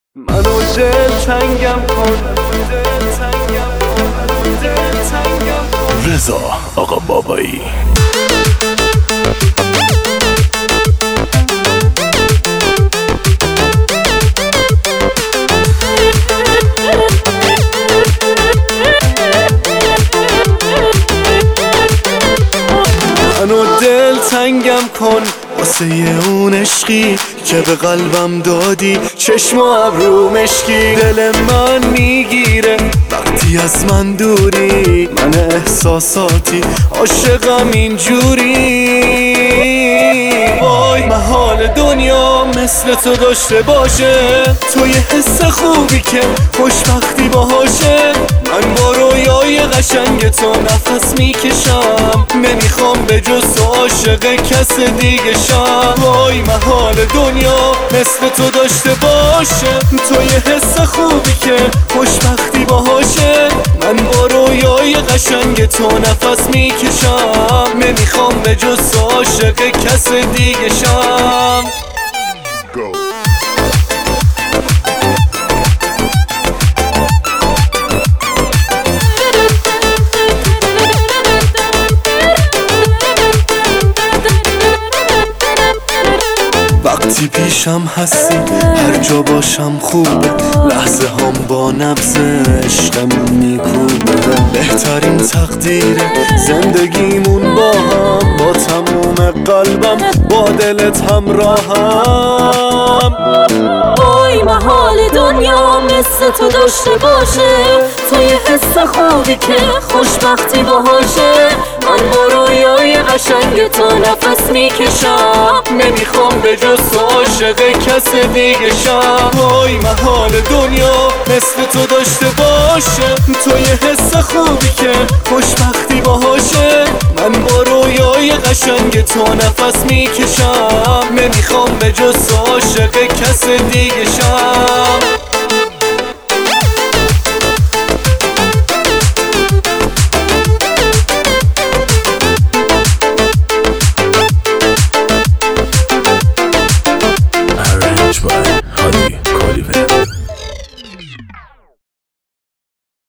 منو دلتنگم کن رضا آقا بابایی. منو دلتنگم کن واسه اون عشقی که به قلبم دادی، چشم و ابرو مشکی. دل من میگیره وقتی از من دوری، من احساساتی عاشقم اینجوری. وای محال دنیا مثل تو داشته باشه، تو یه حس خوبی که خوشبختی باهاشه. من با رویای قشنگ تو نفس میکشم، نمیخوام به جز تو عاشق کس دیگه شم. وای محال دنیا مثل تو داشته باشه، تو یه حس خوبی که خوشبختی باهاشه. من با رویای قشنگ تو نفس میکشم، نمیخوام به جز تو عاشق کس دیگه شم. وقتی پیشم هستی هر جا باشم خوبه، لحظه هم با نبض عشقمون میکوبه. بهترین تقدیره زندگیمون با هم، با تموم قلبم با دلت همراهم. وای محال دنیا مثل تو داشته باشه، تو یه حس خوبی که خوشبختی باهاشه. من با رویای قشنگ تو نفس میکشم، نمیخوام به جز تو عاشق کس دیگه شم. وای محال دنیا مثل تو داشته باشه، تو یه حس خوبی که خوشبختی باهاشه. من با رویای قشنگ تو نفس میکشم، نمیخوام به جز تو عاشق کس دیگه شم.